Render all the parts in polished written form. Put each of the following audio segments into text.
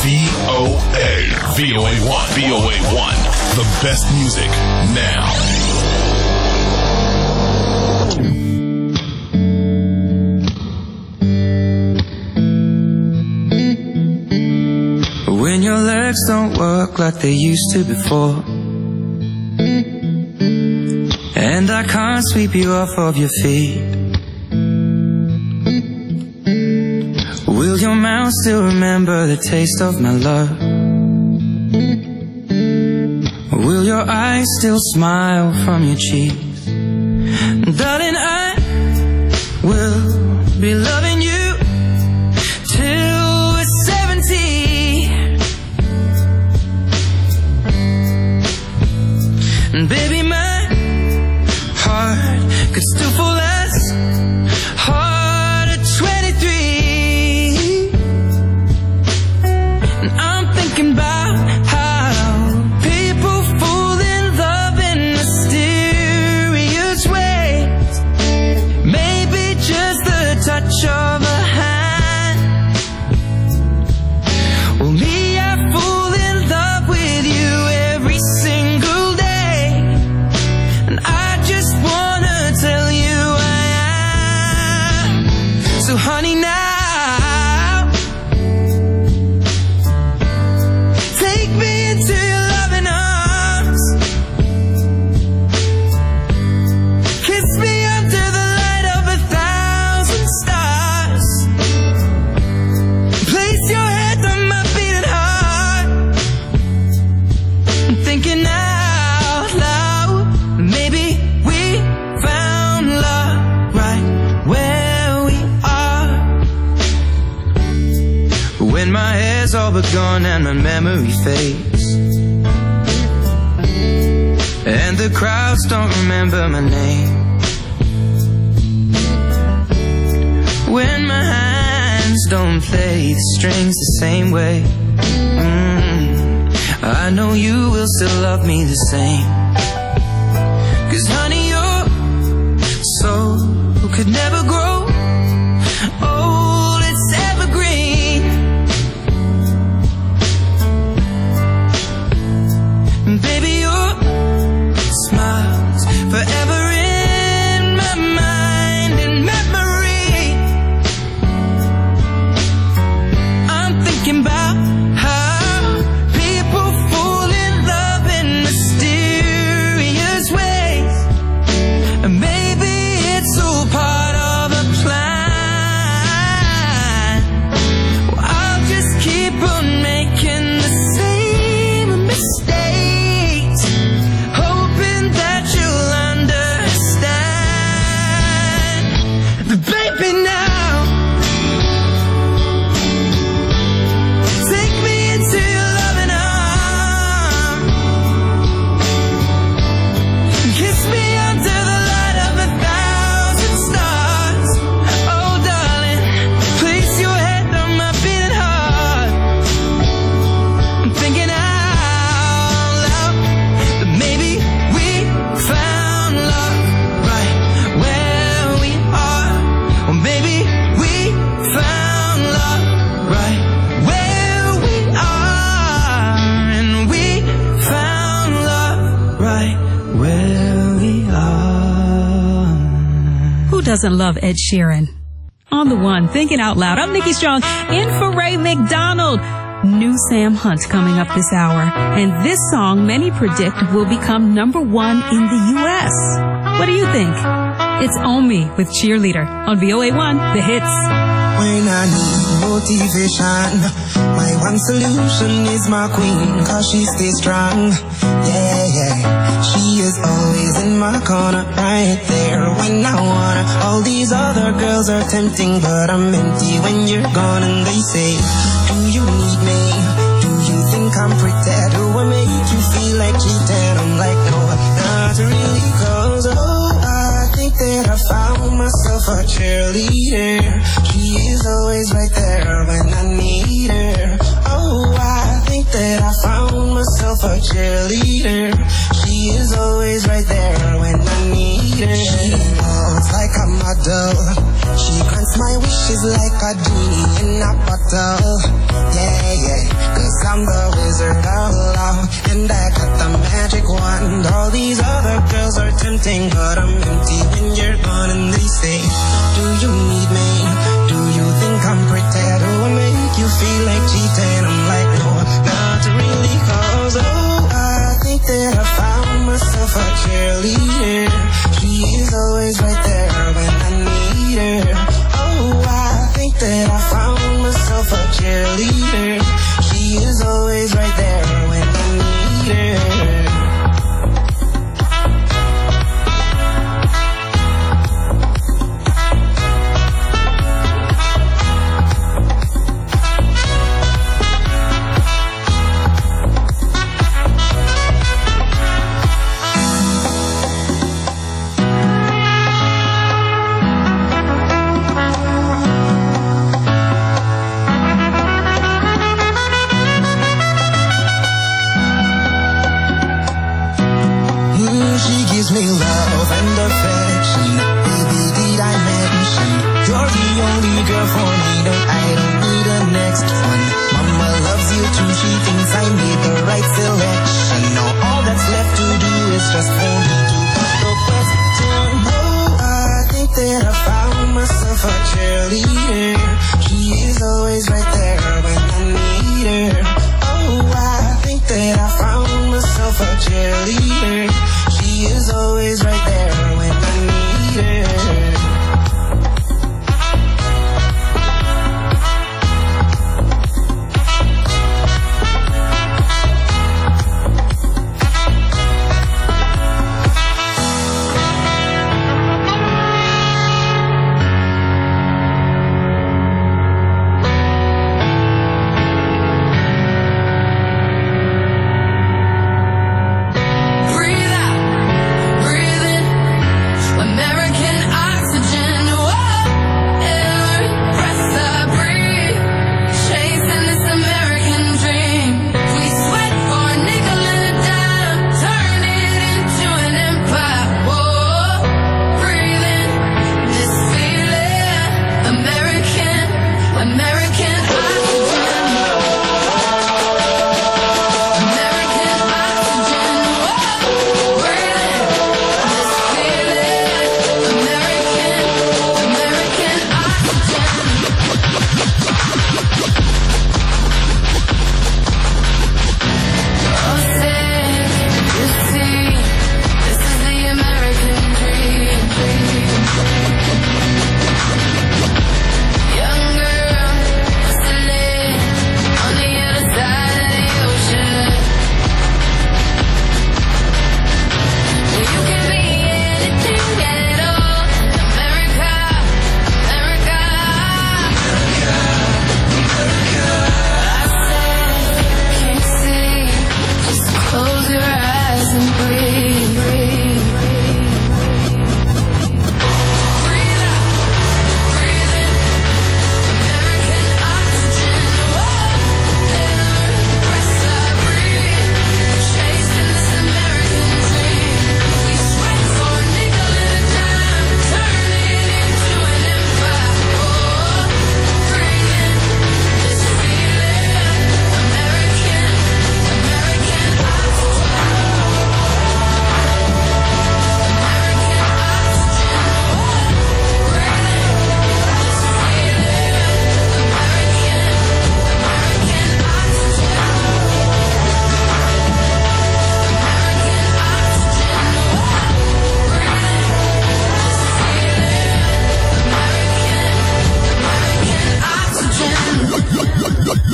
VOA1. VOA1. The best music now. When your legs don't work like they used to before, and I can't sweep you off of your feet, will your mouth still remember the taste of my love? Will your eyes still smile from your cheeks? Darling, I will be loving you till we're 70. And baby, my heart could still fall as hard at 23. And I'm thinking about how people fall in love in mysterious ways. Maybe just the touch of a hand. Well, me, I fall in love with you every single day, and I just wanna tell you I am. So honey, now take me into your loving arms. Kiss me under the light of 1,000 stars. Place your head on my beating heart. I'm thinking out loud, maybe we found love right where we are. When my hair's all but gone and my memory fades, and the crowds don't remember my name, when my hands don't play the strings the same way, I know you will still love me the same. 'Cause honey, your soul could never grow old, it's evergreen. And baby, your smile's forever in my mind and memory. I'm thinking about how people fall in love in mysterious ways, and maybe it's all part of a plan. Well, I'll just keep on making the same mistakes, hoping that you'll understand. But baby, now take me into your loving arms. Kiss me under the light of 1,000 stars. Oh darling, place your head on my beating heart. I'm thinking out loud that maybe we found love right where we are. Or maybe we found love right where we are. And we found love right where we are. Who doesn't love Ed Sheeran? On the one, thinking out loud. I'm Nikki Strong, in for Ray McDonald. New Sam Hunt coming up this hour. And this song, many predict, will become #1 in the U.S. What do you think? It's On Me with Cheerleader on VOA1, The Hits. When I need motivation, my one solution is my queen, 'cause she stays strong. Yeah, yeah. She is always in my corner, right there when I wanna. All these other girls are tempting, but I'm empty when you're gone. And they say, do you need me? Do you think I'm pretty? Do I make you feel like cheating? I'm like, no, not really, 'cause I think that I found myself a cheerleader. She is always right there when I need her. Oh, I think that I found myself a cheerleader. She is always right there when I need her. She walks like a model. She grants my wishes like a genie in a bottle. Yeah, yeah.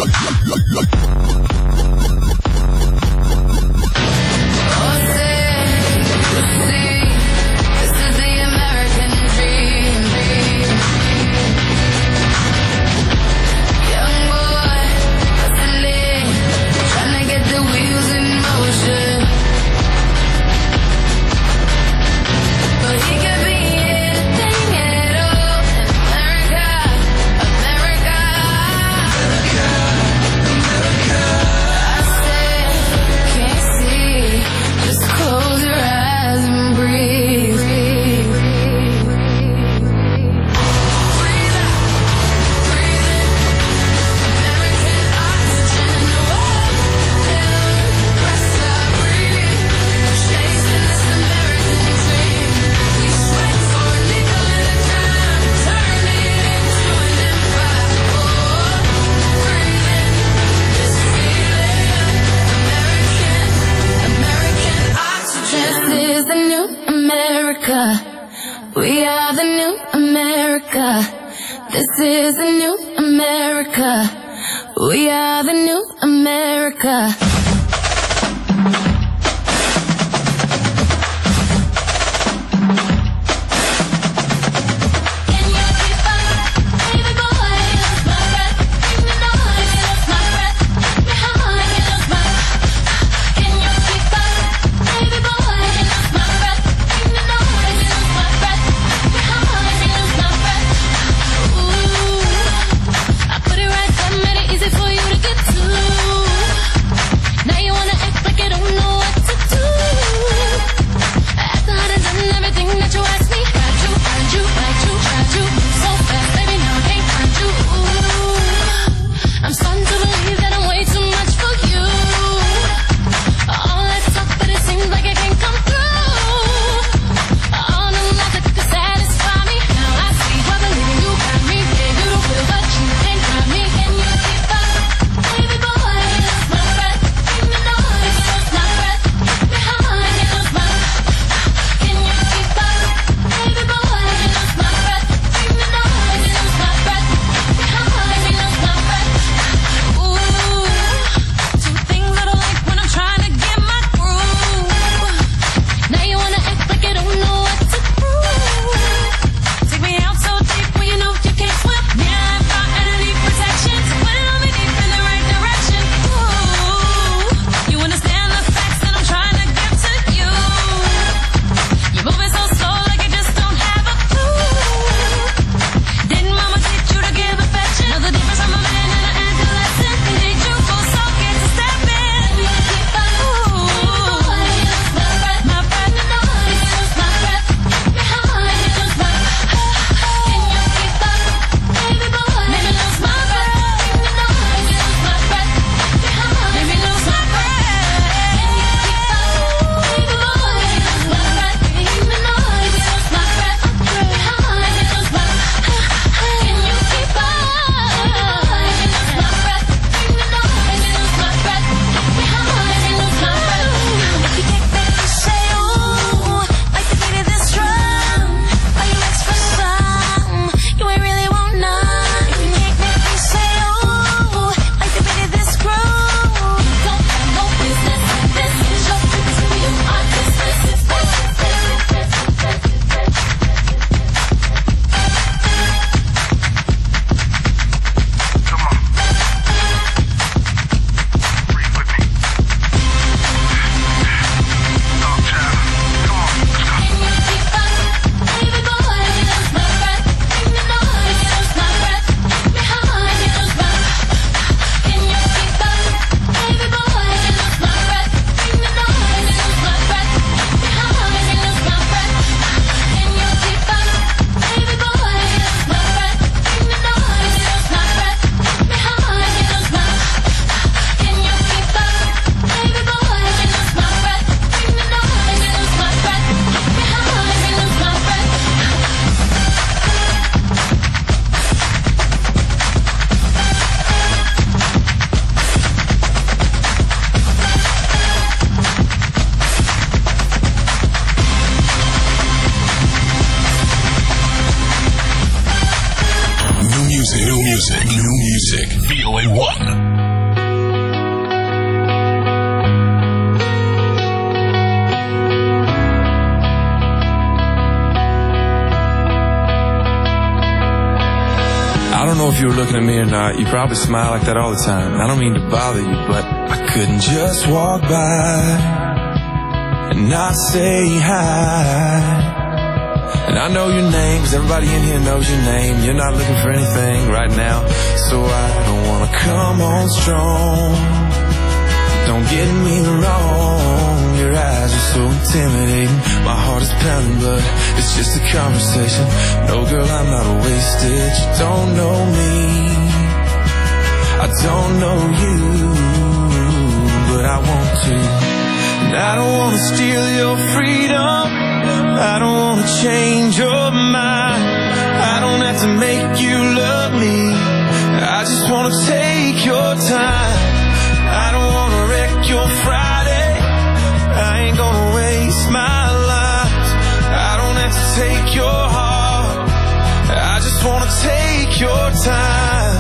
We are the new America. This is the new America. We are the new America. New music. VOA 1. if you were looking at me or not, you probably smile like that all the time. I don't mean to bother you, but I couldn't just walk by and not say hi. And I know your name, 'cause everybody in here knows your name. You're not looking for anything right now, so I don't wanna come on strong. Don't get me wrong, your eyes are so intimidating. My heart is pounding, but it's just a conversation. No, girl, I'm not wasted. You don't know me, I don't know you, but I want to. And I don't wanna steal your freedom, I don't wanna change your mind. I don't have to make you love me, I just wanna take your time. I don't wanna wreck your Friday, I ain't gonna waste my life. I don't have to take your heart, I just wanna take your time.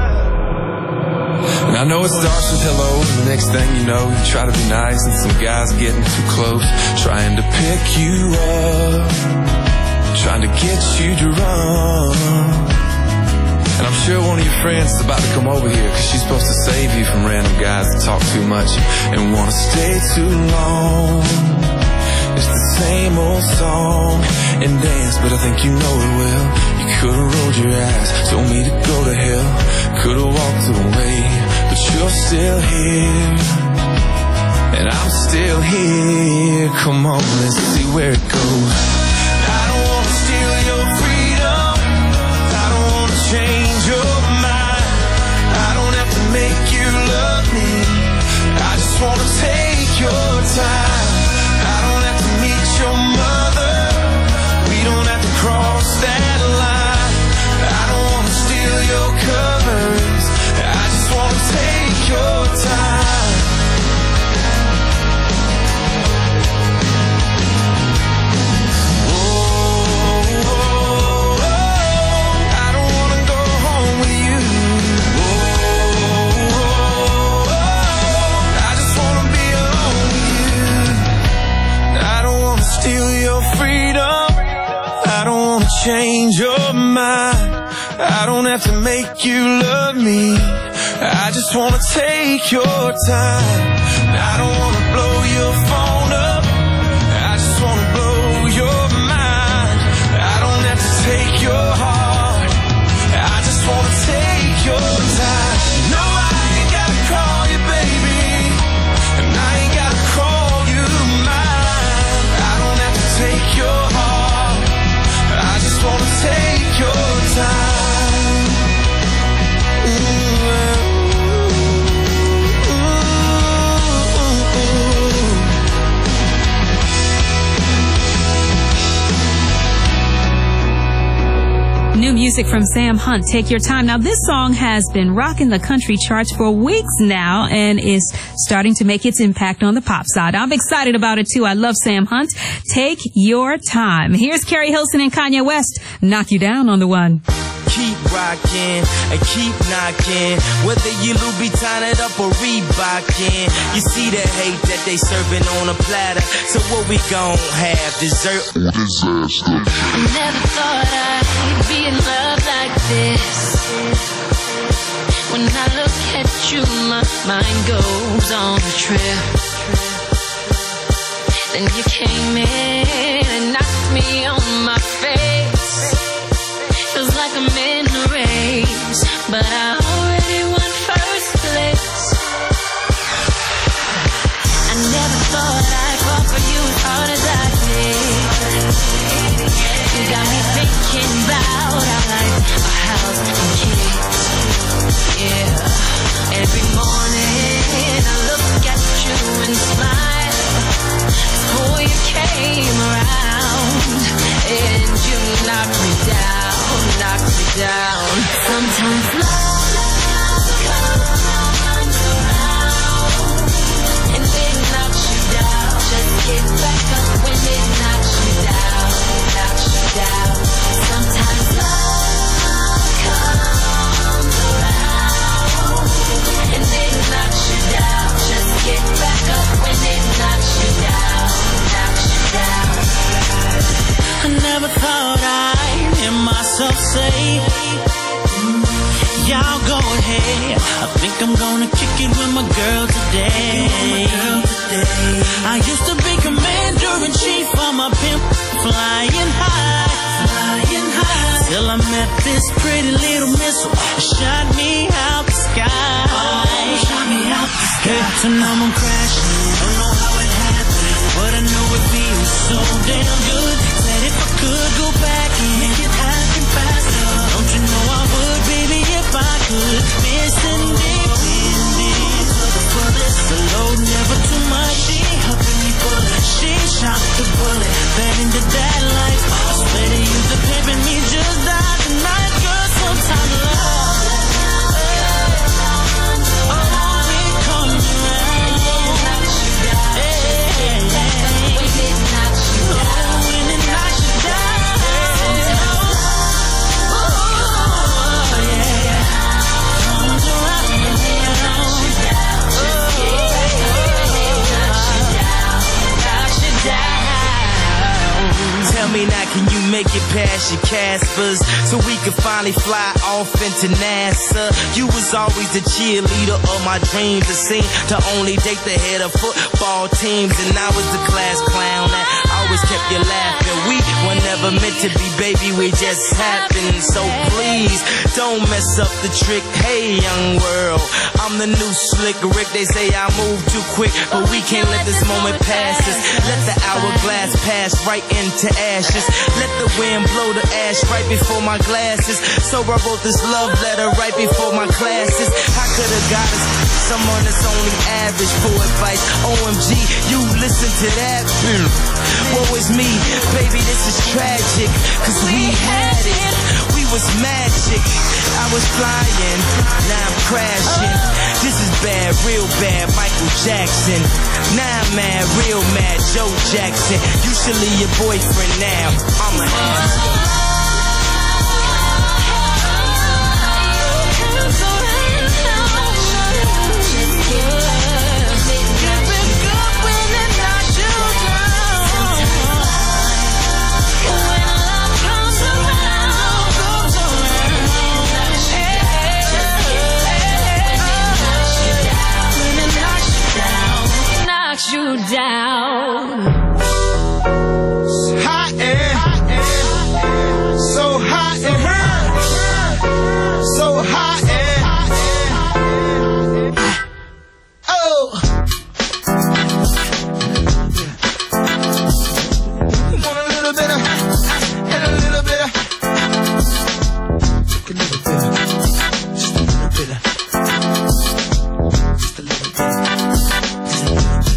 And I know it starts with hello, and the next thing you know, you try to be nice, and some guy's getting too close, trying to pick you up, trying to get you to run. And I'm sure one of your friends is about to come over here, 'cause she's supposed to save you from random guys that talk too much and wanna stay too long. It's the same old song and dance, but I think you know it well. You could've rolled your eyes, told me to go to hell, could've walked away, but you're still here, and I'm still here. Come on, let's see where it goes. I don't wanna steal your freedom, I don't wanna change your mind. I don't have to make you love me, I just wanna take your time. I don't have to meet your mother, we don't have to cross that line. I don't wanna steal your covers, I just wanna take your time. Change your mind, I don't have to make you love me, I just wanna take your time. I don't wanna blow your phone up, I just wanna blow your mind. I don't have to take your heart, I just wanna take your time. No, I ain't gotta call you baby, and I ain't gotta call you mine. I don't have to take your heart, I just wanna take your time. New music from Sam Hunt, Take Your Time. Now, this song has been rocking the country charts for weeks now and is starting to make its impact on the pop side. I'm excited about it, too. I love Sam Hunt. Take Your Time. Here's Carrie Hilson and Kanye West, Knock You Down on the One. Keep rocking and keep knocking, whether you Louboutin it up or Reebokin. You see the hate that they serving on a platter, so what we gon' have, dessert or disaster? I never thought I'd be in love like this. When I look at you, my mind goes on a trip. Then you came in and knocked me on my face. Feels like I'm in a race, but I already won first place. I never thought I'd fall for you as hard as I did. You got me thinking about our life, our house and kids. Yeah, every morning I look at you and smile. Oh, you came around and you knocked me down. Sometimes love comes around and it knocks you down. Just get back up when it knocks you down. Sometimes love comes around and it knocks you down. Just get back up when it knocks you down. I never thought I'd hear myself say I think I'm gonna kick it with my girl today. I used to be commander-in-chief on my pimp, flying high. Till I met this pretty little missile, shot me out the sky. Hey, so now I'm crashing. Don't know how it happened, but I know it feels so damn good. Said if I could go back and make it happen faster, don't you know I would, baby, if I could. Missing deep into the bullet, the load never too much. She helping me pull it, she shot the bullet, fed into that life. Better use the pimp and me just died tonight, girl. Sometimes love. Tell me now, can you make it past your Caspers so we can finally fly off into NASA? You was always the cheerleader of my dreams, the scene to only date the head of football teams, and I was the class clown that always kept you laughing. We were never meant to be, baby, we just happened. So please don't mess up the trick. Hey, young world, I'm the new slick Rick. They say I move too quick, but we can't let this moment pass us. Let the hourglass pass right into ashes. Let the wind blow the ash right before my glasses. So I wrote this love letter right before my classes. I could have got us someone that's only average for advice. OMG, you listen to that? Woe is me, baby, this is tragic, cause we had it, we was magic. I was flying, now I'm crashing. This is bad, real bad, Michael Jackson. Now I'm mad, real mad, Joe Jackson. You should leave your boyfriend now, I'm a hamster. You down. Hot and so hot and so hot and oh. You want a little bit of and a little bit of, just a little bit of, just a little bit of, just a little bit of.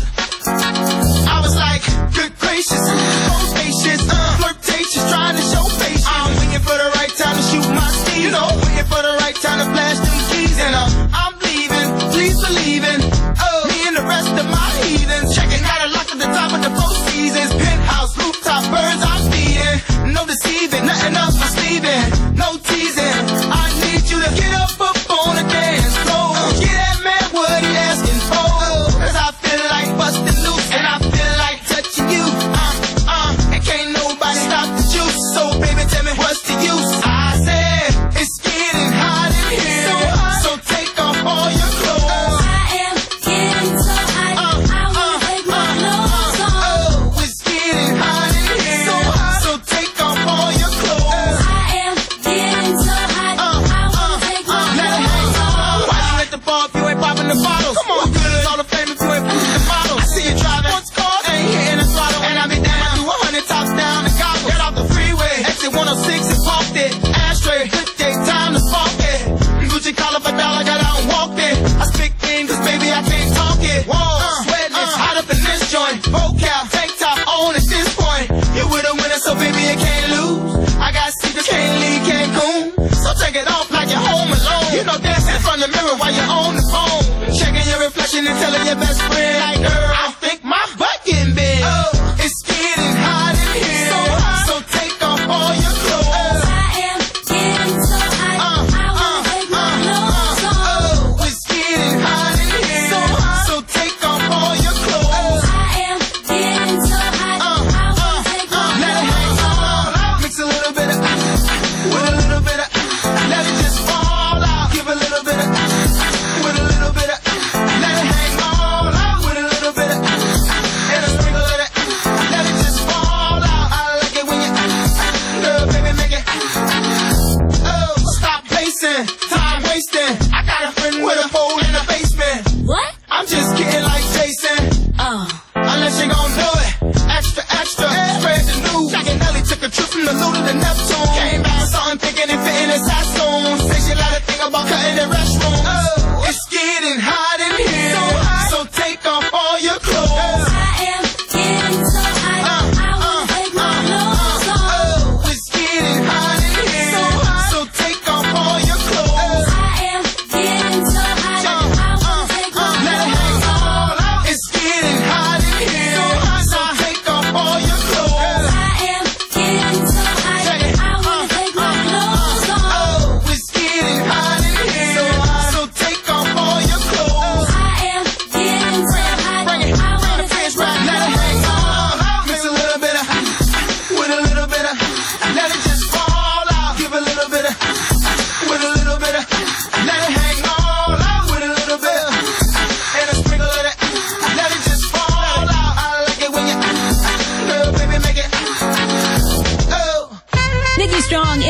I was like, good gracious, bodacious, flirtatious, trying to show patience. I'm waiting for the right time to shoot my steam, you know, waiting for the right time to flash them keys. And I'm leaving, please believe in, me and the rest of my heathens. Checking out a lock at the top of the Four Seasons, penthouse, rooftop, birds I'm feeding. No deceiving, nothing else I'm sleeving, no teasing. I need you to get up on the dance floor, get that man what he asking for, cause I feel like busting loose and I feel like touching you, and can't nobody stop the juice. So baby, tell me what's the use? I said it's getting hot in here, so take off all your clothes. I am getting so hot, I wanna take my clothes off. Oh, it's getting hot in here, so take off all your clothes. I am getting so hot, I wanna take my clothes off. Why you at the bar if you ain't popping the bottles? Come on, good as all the fame if you ain't pushing the bottles. I see you driving sports cars, ain't hitting the throttle, and I be down. I do 100 tops down the goggles. Get off the freeway, exit 106 and parked it. Ashtray, good day, time to spark it. Gucci collar for dollar, got out and walked it. I speak English, baby, I can't talk it. Whoa, sweating, it's hot up in this joint. Vocal, tank top on at this point. You with a winner, so baby, you can't lose. I got secrets, can't leave Cancun, so take it off like you're home alone. You know, dancing in front of the mirror while you're on the phone, checking your reflection and telling your best friend, like, girl, I think my butt getting big. Oh, it's getting hot in here, so take off all your clothes. I am getting so hot, I wanna take my clothes off. Oh, it's getting hot in here, so take off all your clothes. I am getting so hot, I wanna take my Let it clothes off. hang, mix a little bit of with a little bit of, let it just fall out. Give a little bit of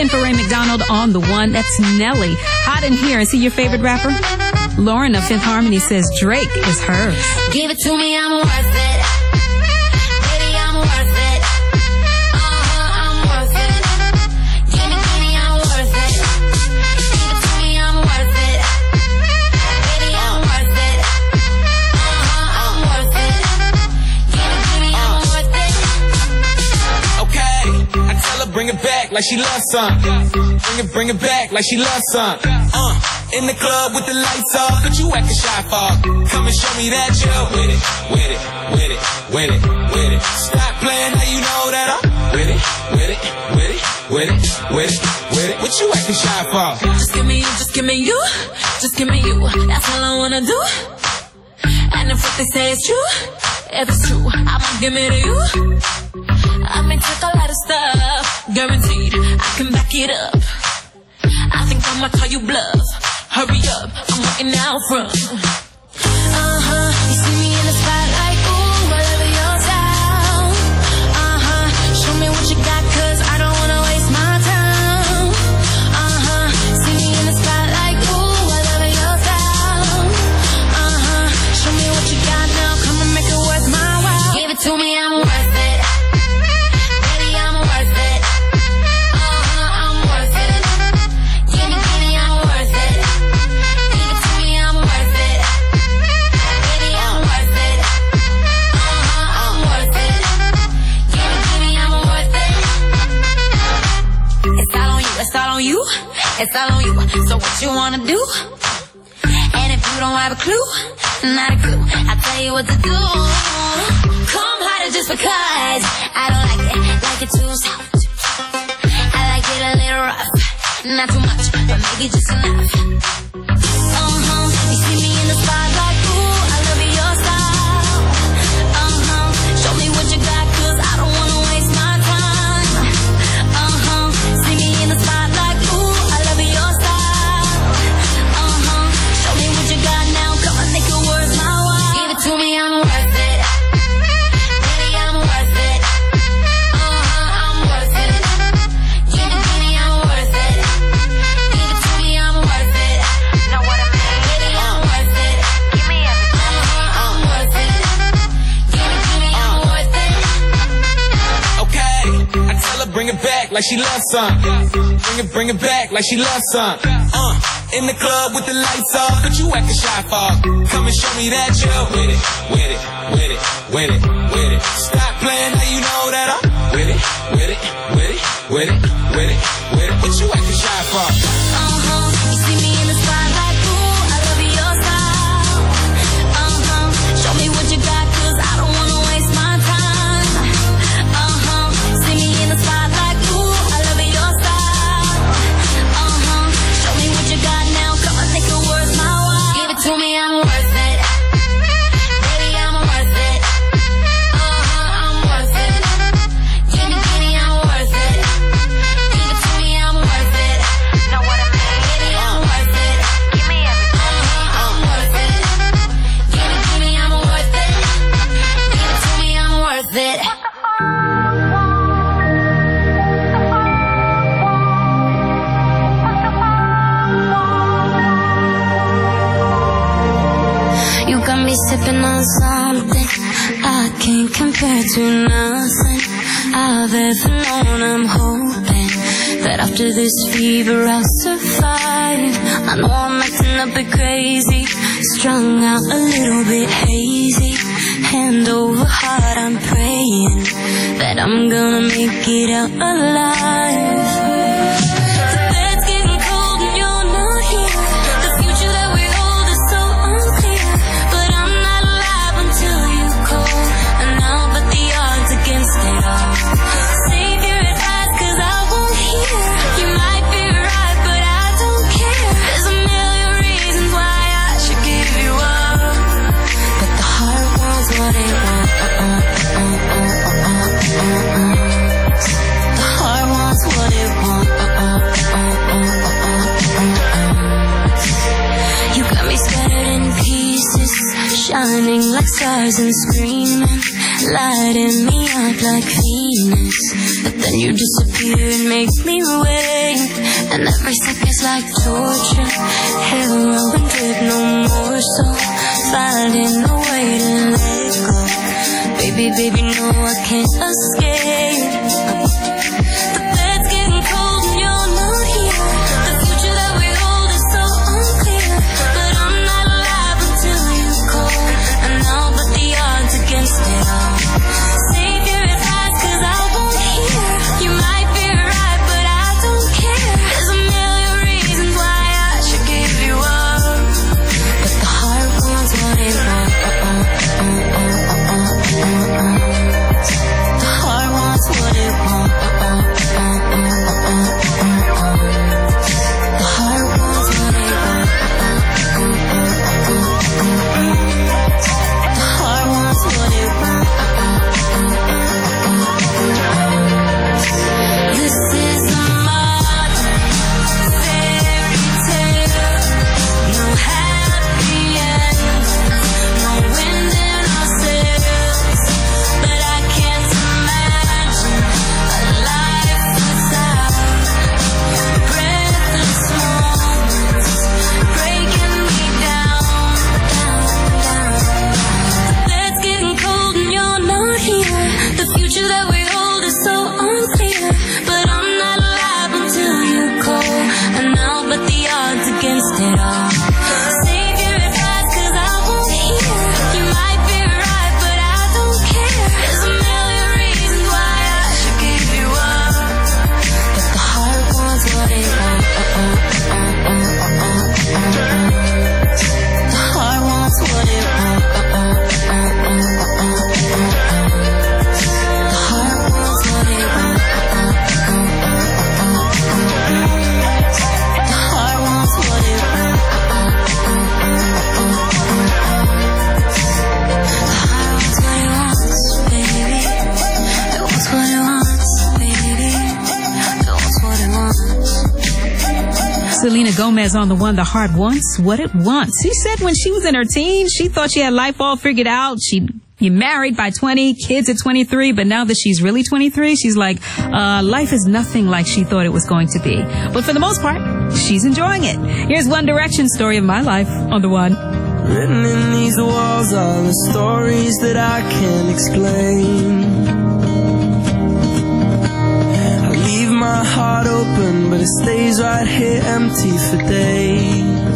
In for Ray McDonald on the one. That's Nelly. Hot in Here. And see your favorite rapper? Lauren of Fifth Harmony says Drake is hers. Give it to me, I'm worth it. Baby, I'm worth it. I'm worth it. Give me, I'm worth it. Give it to me, I'm worth it. Baby, I'm worth it. I'm worth it. Give me, I'm worth it. Okay, I tell her bring it back like she loves some. Bring it back like she loves some. In the club with the lights off, but you acting shy for. Come and show me that you're with it, with it, with it, with it, with it. Stop playing, now you know that I'm with it, with it, with it, with it, with it, with it. What you acting shy for? Just give me you, just give me you, just give me you. That's all I wanna do. And if what they say is true, if it's true, I'ma give it to you. I may take a lot of stuff, guaranteed I can back it up. I think I'ma call you bluff. Hurry up, I'm waiting out front. You see me in the spotlight, ooh, I love your style. Show me what you got, cause I don't wanna waste my time. See me in the spotlight, ooh, I love your style. Show me what you got now, come and make it worth my while. Give it to me, I'm worth it. Baby, I'm worth it. I'm worth it. Give me, I'm worth it. It's all on you, it's all on you. So what you wanna do? And if you don't have a clue, not a clue, I'll tell you what to do. Come harder just because I don't like it too soft. I like it a little rough, not too much, but maybe just enough. You see me in the spotlight, ooh, I love your style. Show me what you got, cause I don't wanna waste my time. See me in the spotlight, ooh, I love your style. Show me what you got now, come on, make it worth my while. Give it to me, I'm worth it. Baby, I'm worth it. I'm worth it. Give me, I'm worth it. Give it to me, I'm worth it. Know what I mean? Baby, I'm worth it. Give me everything. I'm worth it. Give me, I'm worth it. Okay, I tell her bring it back like she loves some. Bring it back like she loves some. In the club with the lights off, but you acting shy for. Come and show me that you're with it, with it, with it, with it, with it. Stop playing, now you know that I'm with it, with it, with it, with it, with it, with it. What you acting shy for? You see me in the spotlight, ooh, I love your style. Show me what you got, cause I don't wanna waste my time. See me in the spotlight, ooh, I love your style. Show me what you got now, come on, make it worth my while. Give it to me, I'm worth it. Baby, I'm worth it. I'm worth it. Give me, I'm worth it. Give it to me, I'm worth it. Know what I mean? Baby, I'm worth it. Give me everything. I'm worth it. Give me, I'm worth it. Give it to me, I'm worth it. You got me sipping on something I can't compare to nothing I've ever known. I'm hoping that after this fever I'll survive. I know I'm acting a bit crazy, strung out a little bit hazy. Hand over heart, I'm praying that I'm gonna make it out alive. Save your advice, cause I won't hear. You might be right, but I don't care. There's a million reasons why I should give you up, but the heart wants what it wants. The heart wants what it shining like stars and screaming, lighting me up like Venus. But then you disappear and make me wait, and every second's like torture. Hell and drip no more, so finding a way to let go. Baby, baby, no, I can't escape. The bed's getting cold and you're not here. The future that we hold is so unclear, but I'm not alive until you call, and I'll bet the odds against it all. Save your advice, 'cause I won't hear. You might be right, but I don't care. There's a million reasons why I should give you up, but the heart wants what it wants. The heart wants what it wants. The heart wants what it wants. The heart wants what it wants. This is a modern fairy tale. No happy ending, no wind in our sails. But I can't imagine a life without breathless moments breaking me down, down, down. The bed's getting cold and you're not here. The future that we hold is so unclear, but I'm not alive until you call, and I'll bet the odds against it all. Save your advice, 'cause I won't hear. You might be right, but I don't care. There's a million reasons why I should give you up, but the heart wants what it wants. The heart wants what it wants. The heart wants what it wants. The heart wants what it wants. The heart wants what it wants, baby. It wants what it wants, baby. It wants what it wants. Selena Gomez on the one, The Heart Wants What It Wants. She said when she was in her teens, she thought she had life all figured out. She'd be married by 20, kids at 23, but now that she's really 23, she's like, life is nothing like she thought it was going to be. But for the most part, she's enjoying it. Here's One Direction, Story of My Life on the one. Written in these walls are the stories that I can't explain. I leave my heart open, but it stays right here empty for days.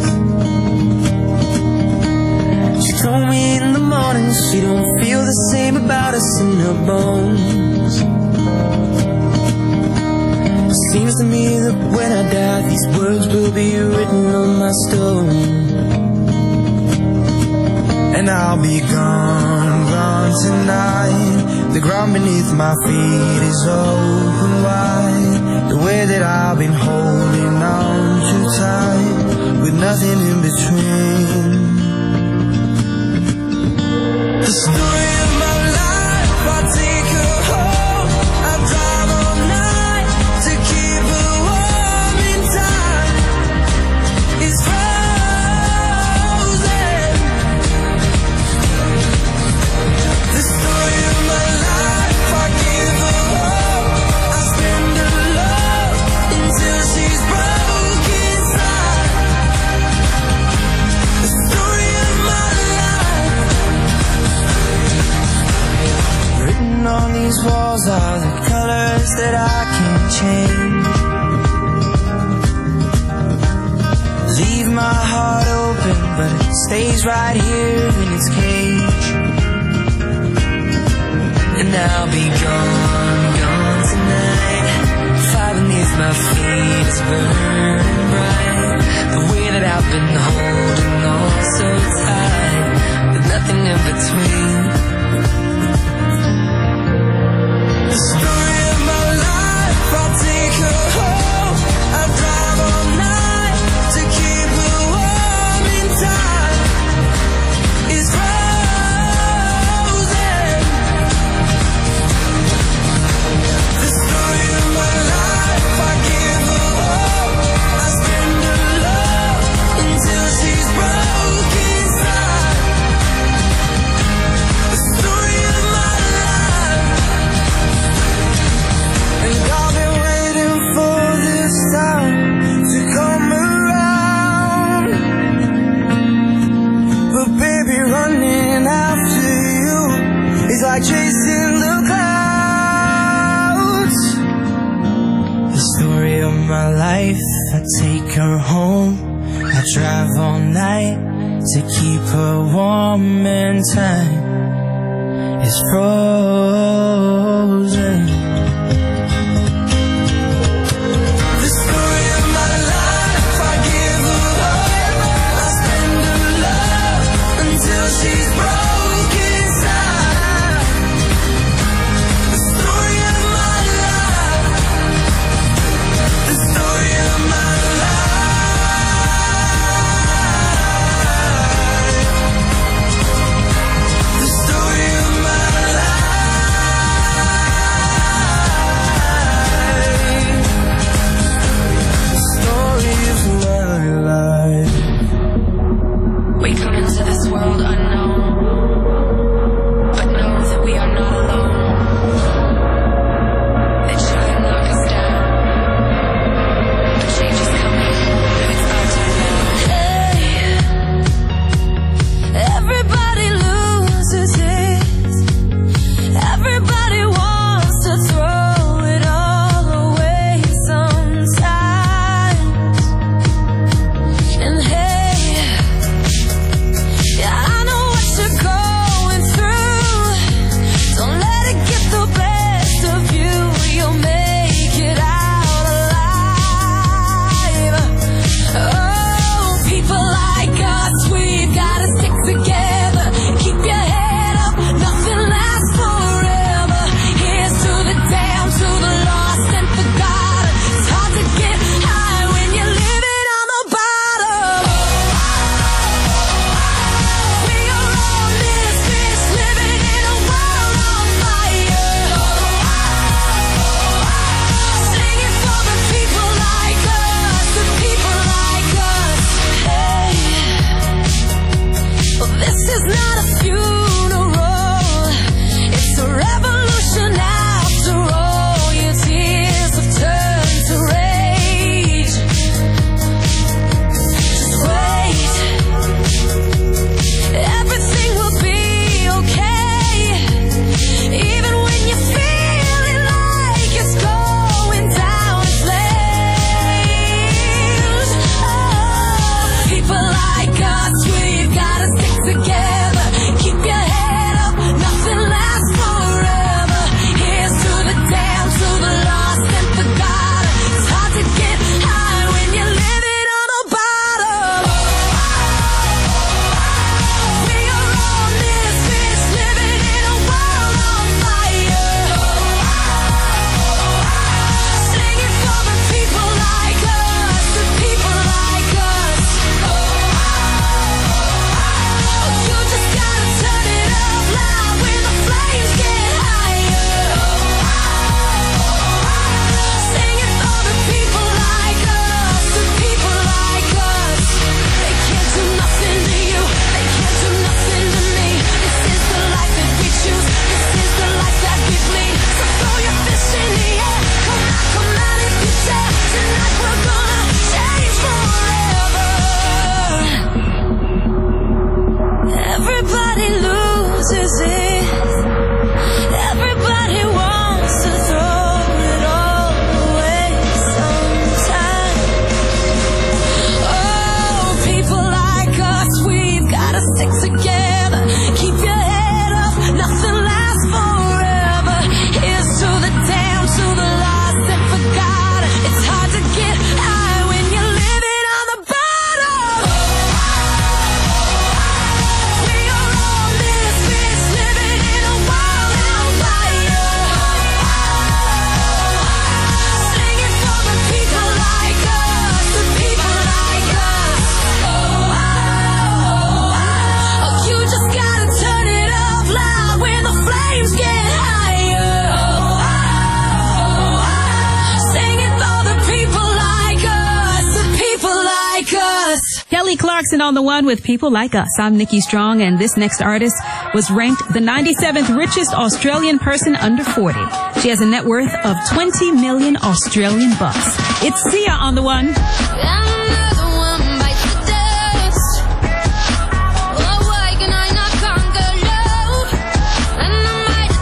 She told me in the morning she don't feel the same about us in her bones. Seems to me that when I die, these words will be written on my stone. And I'll be gone, gone tonight. The ground beneath my feet is open wide. The way that I've been holding on too tight, with nothing in between. The story of my life, I take her home. I drive all night to keep her warm in time. It's frozen. The story of my life, I give her hope. I spend her love until she's broke inside. The story of my life. Written on these walls are the colors that I can't change. Leave my heart open, but it stays right here in its cage. And I'll be gone, gone tonight. Fire beneath my feet is burning bright. The way that I've been holding on so tight, with nothing in between. The story of my life, I'll take her home. I drive all night to keep her warm in time. It's frozen. The story of my life, I give her hope. I spend her love until she's broke inside. like chasing the clouds. The story of my life, I take her home, I drive all night to keep her warm and time is frozen. The story of my life, I give her all, I spend her love until she's broken inside. The story of my life, the story of my life, the story of my life. We come into this world unknown, but know that we are not alone. That you can knock us down, but change is coming, and it's our time now. Hey, everybody loses it. Everybody wants to throw it all away sometimes. And hey, yeah, I know what you're going through. Don't let it get the best of you. You'll make it out alive. Oh, people like us, we've gotta stick together. Keep your head up, nothing lasts forever. Here's to the down, to the lost and forgotten. It's hard to get high when you're living on the bottom. We are all misfits living in a world on fire. Singing for the people like us, the people like us. Hey, well, this is not a funeral, it's a revolution after all. Your tears have turned to rage. Just wait, everything will be okay. Even when you're feeling like it's going down in flames. Oh, people like us, we've gotta stick together. Keep your head up, nothing lasts forever. Here's to the down, to the lost and forgotten. It's hard to get high when you're living on the bottom. We are all misfits living in a world on fire. Singing for the people like us, the people like us. You just gotta turn it up loud when the flames get higher. Singing for the people like us, the people like us. They can't do nothing to you, they can't do nothing to me. This is the life that we choose, this is the life that we bleed. So throw your fist in the air, come out if you dare. Tonight we're gonna change forever. Everybody loses it. Everybody wants to throw it all away sometime. Oh, people like us, we've gotta stick together. Keep your head up, nothing lasts forever. Here's to the down, to the lost and forgotten. It's hard to get high when you're living on the bottom. We are all misfits living in a world on fire. Singing for the people like us, the people like us. Oh, you just gotta turn it up loud when the flames get higher. Singing for the people like us, the people like us. Kelly Clarkson on the one with People Like Us. I'm Nikki Strong, and this next artist was ranked the 97th richest Australian person under 40. She has a net worth of 20 million Australian bucks. It's Sia on the one. Another one bites the dust. Oh, why can I not conquer love? And I might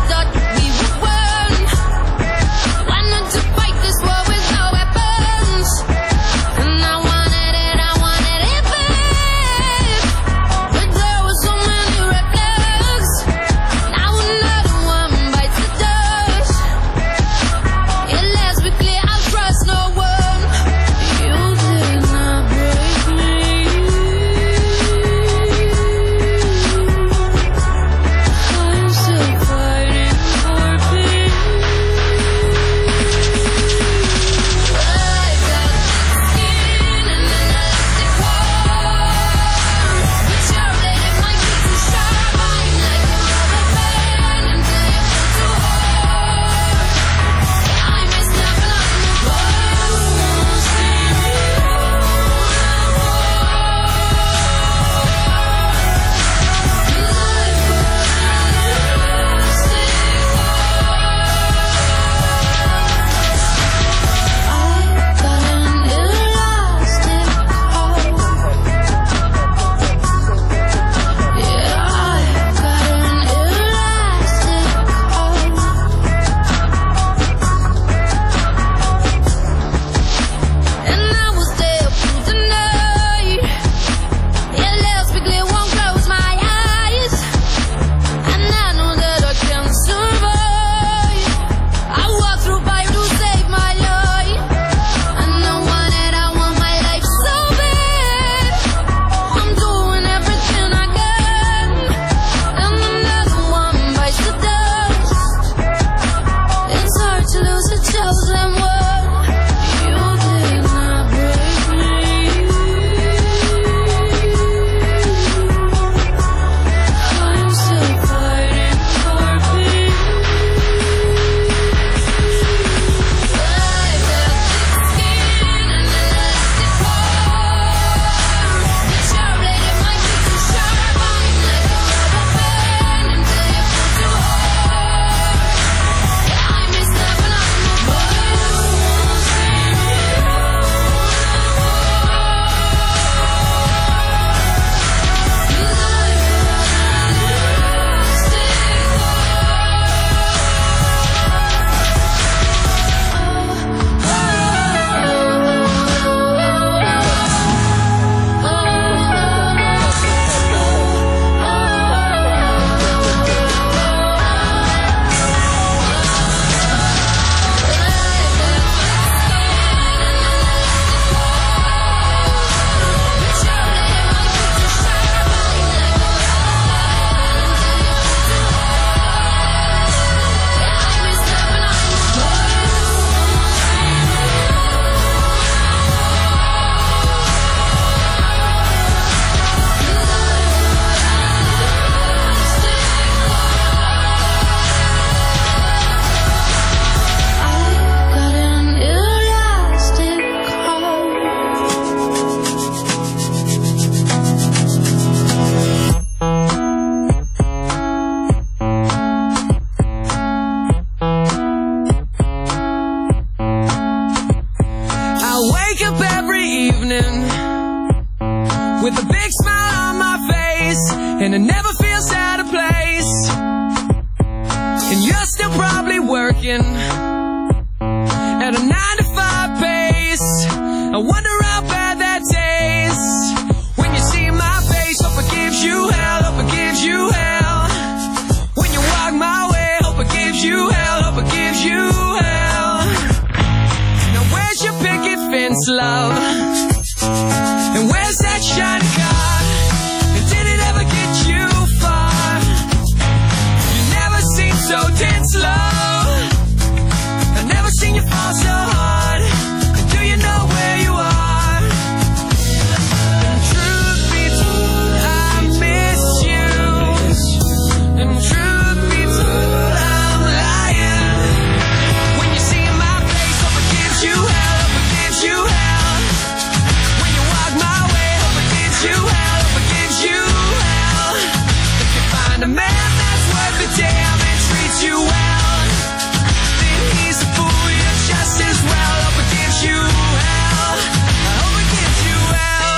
working at a 9-to-5 pace. I wonder how bad that tastes. When you see my face, hope it gives you hell, hope it gives you hell. When you walk my way, hope it gives you hell, hope it gives you hell. Now where's your picket fence, love? And where's that shiny car? And did it ever get you far? You never seem so dead slow. I've never seen you fall so hard. And do you know where you are? And truth be told, I miss you. And truth be told, I'm lying. When you see my face, hope it gives you hell, hope it gives you hell. When you walk my way, hope it gives you hell, hope it gives you hell. If you find a man that's worth the damn and treats you well, then he's a fool, you're just as well. Hope it gives you hell, I hope it gives you hell.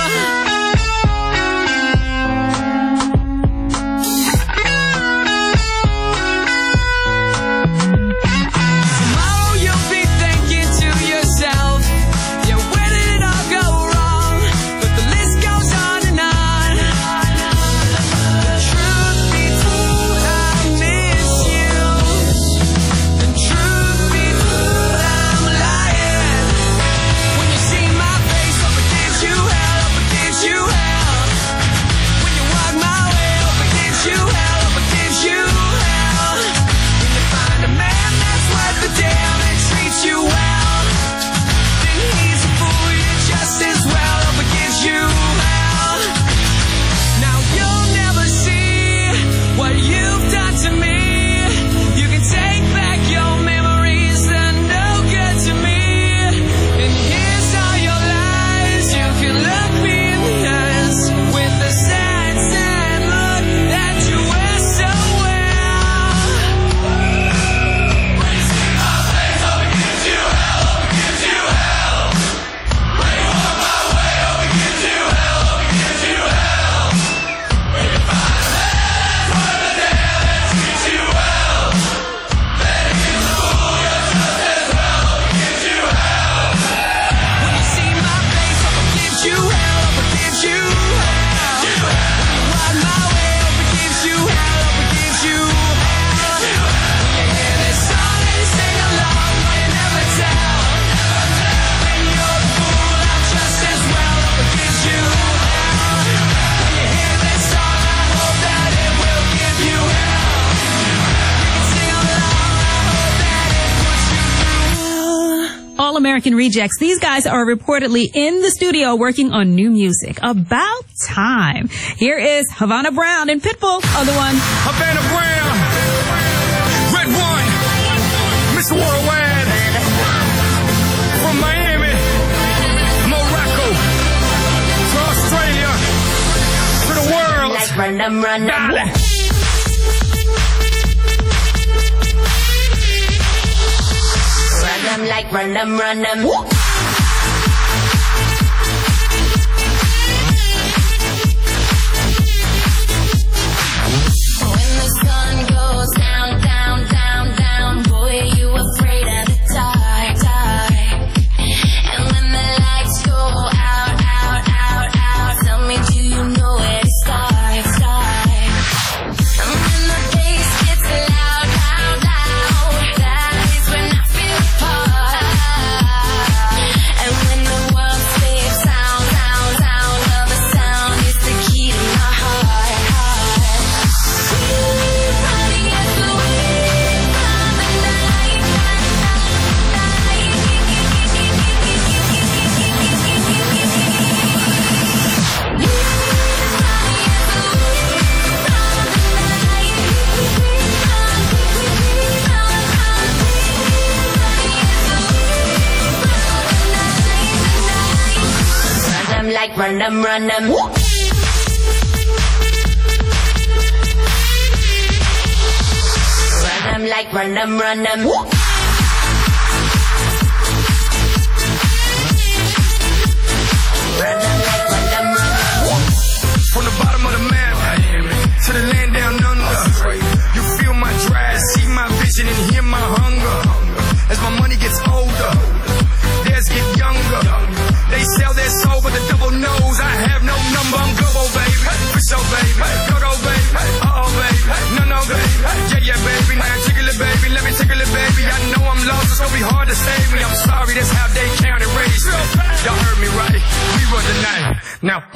Tomorrow you'll be thinking to yourself, yeah, where did it all go wrong? But the list goes on and on. Truth be told, I miss you. And truth be told, I'm lying. When you see my face, hope it gives you hell, hope it gives you hell. When you walk my way, hope it gives you hell, hope it gives you hell. When you find a man that's worth the damn and treats you well, then he's a fool, you're just as well. Hope it gives you hell. Now you'll never see what you've done to me. You can take back your memories, they're no good to me. And here's all your lies. You can look me in the eyes with the sad, sad look that you wear so well. When you see my face, hope it gives you hell, hope it gives you hell. When you walk my way, hope it gives you hell, hope it gives you hell. When you find a man that's worth the damn and treats you well, then he's a fool, you're just as well. Hope it gives you hell. When you see my face, hope it gives you hell, hope it gives you hell. When you walk my way, hope it gives you hell, hope it gives you hell. When you hear this song and you sing along, will you never tell? When you're the fool, I'm just as well. Hope it gives you hell. When you hear this song, I hope that it will give you hell. You can sing along, I hope that it puts you through. All American Rejects. These guys are reportedly in the studio working on new music. About time. Here is Havana Brown and Pitbull on the one. Havana Brown, Red One, Mr. Worldwide, from Miami, Morocco, to Australia, to the world. Like run them, run them. Dale. Run them like run them, run them. When the sun goes down, down, down, down, boy, you afraid of the dark, dark. And when the lights go out, out, out, out, tell me, do you know where to start, start? And when the bass gets loud, loud, loud, that is when I feel the part. And when the world sleeps, sound, sound, sound, well, the sound is the key to my heart, heart. Running as the wind from the night, run them like run them, run them. Run them like run them, run them. Run them like run them, run them. From the bottom of the map to the land down under, you feel my drive, see my vision, and hear my hunger.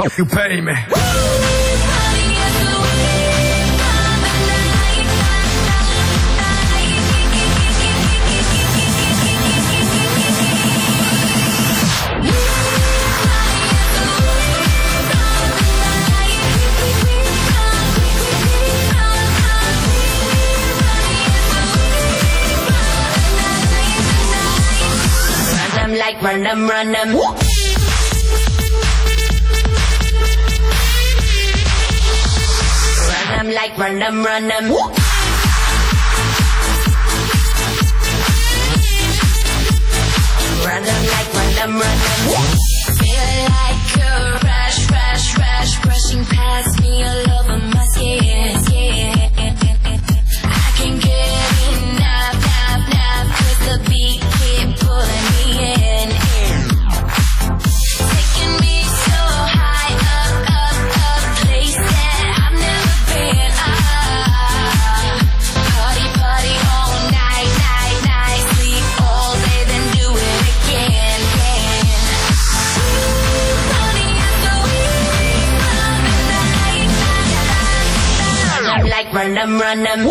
You pay me. Like run them, run them. Run them like run them, run them. Run them like run them, run them. Feel like a rush, rush, rush, brushing past me all over my skin. I can get enough, enough, enough, 'cause the beat keep pulling me in. Taking me so high up, up, up, place that I've never been. Party, party all night, night, night, sleep all day, then do it again, again. Party is so easy, run the night, run them like run them, run them.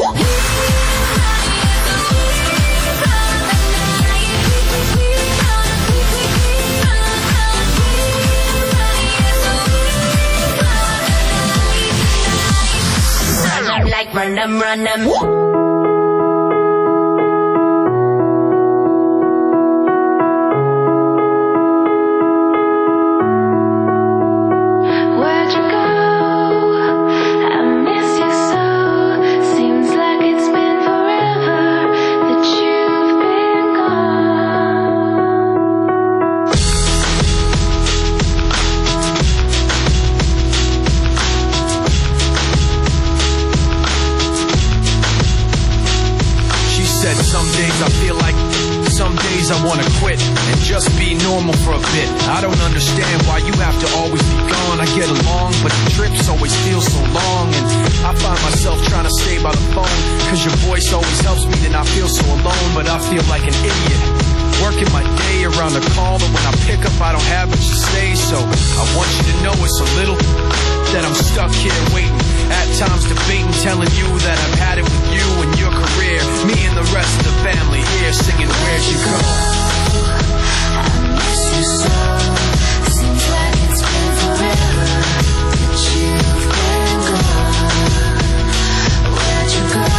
Like run them, run them. Where'd you go? I miss you so. Seems like it's been forever that you've been gone. Some days I feel like, some days I wanna quit and just be normal for a bit. I don't understand why you have to always be gone. I get along, but the trips always feel so long. And I find myself trying to stay by the phone, 'cause your voice always helps me to not feel so alone. But I feel like an idiot, working my day around the call, and when I pick up I don't have much to say. So I want you to know it's a little that I'm stuck here waiting, at times debating, telling you that I've had it with you and your career. Me and the rest of the family here singing Where'd You Go? I miss you so. Seems like it's been forever that you've been gone. Where'd you go?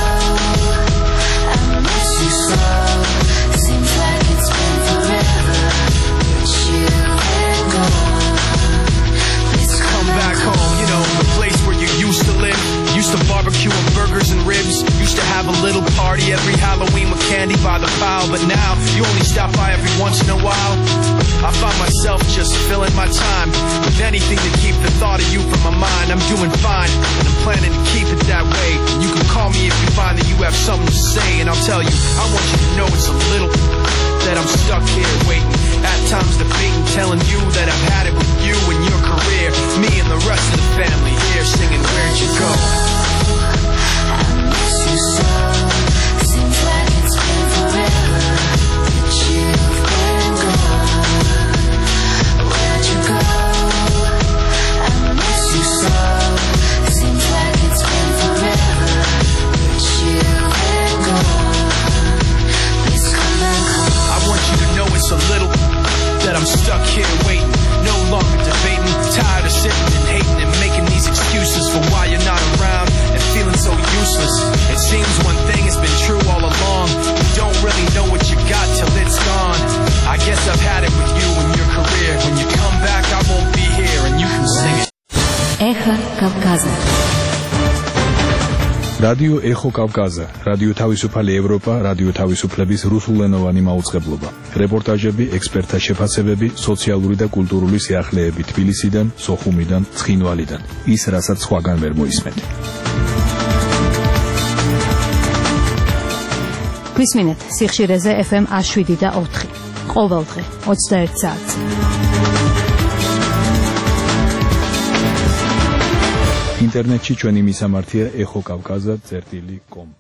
I miss you so. Seems like it's been forever that you've been gone. Please come back home, you know, the place where you used to live. Used to barbecue and burgers and ribs. Used to have a little party every Halloween with candy by the pile. But now you only stop by every once in a while. I find myself just filling my time with anything to keep the thought of you from my mind. I'm doing fine and I'm planning to keep it that way. You can call me if you find that you have something to say, and I'll tell you, I want you to know it's a little that I'm stuck here waiting, at times debating, telling you that I've had it with you and your career. Me and the rest of the family here singing Where'd You Go? I miss you so. Seems like it's been forever that you've been gone. Where'd you go? I miss you so. Seems like it's been forever that you've been gone. Please come back home. I want you to know it's a little that I'm stuck here waiting, no longer debating, tired of sitting and hating and making these excuses for why you're not around and feeling so useless. It seems one thing has been true all along, you don't really know what you got till it's gone. I guess I've had it with you and your career. When you come back I won't be here and you can sing it. Эхо Кавказа. რადიო ეხო კავკაზა, რადიო თავისუფალი ევროპა, რადიო თავისუფლების რუსულენოვანი მაუწყებლობა. რეპორტაჟები, ექსპერტთა შეფასებები, სოციალური და კულტურული სიახლეები თბილისიდან, სოხუმიდან, ცხინვალიდან. ის, რასაც სხვაგან ვერ მოისმენთ. გვისმინეთ სიხშირეზე FM 107.4. ყოველდღე 21 საათს. ინტერნეტში ჩვენი მისამართია ეხო კავკაზა.com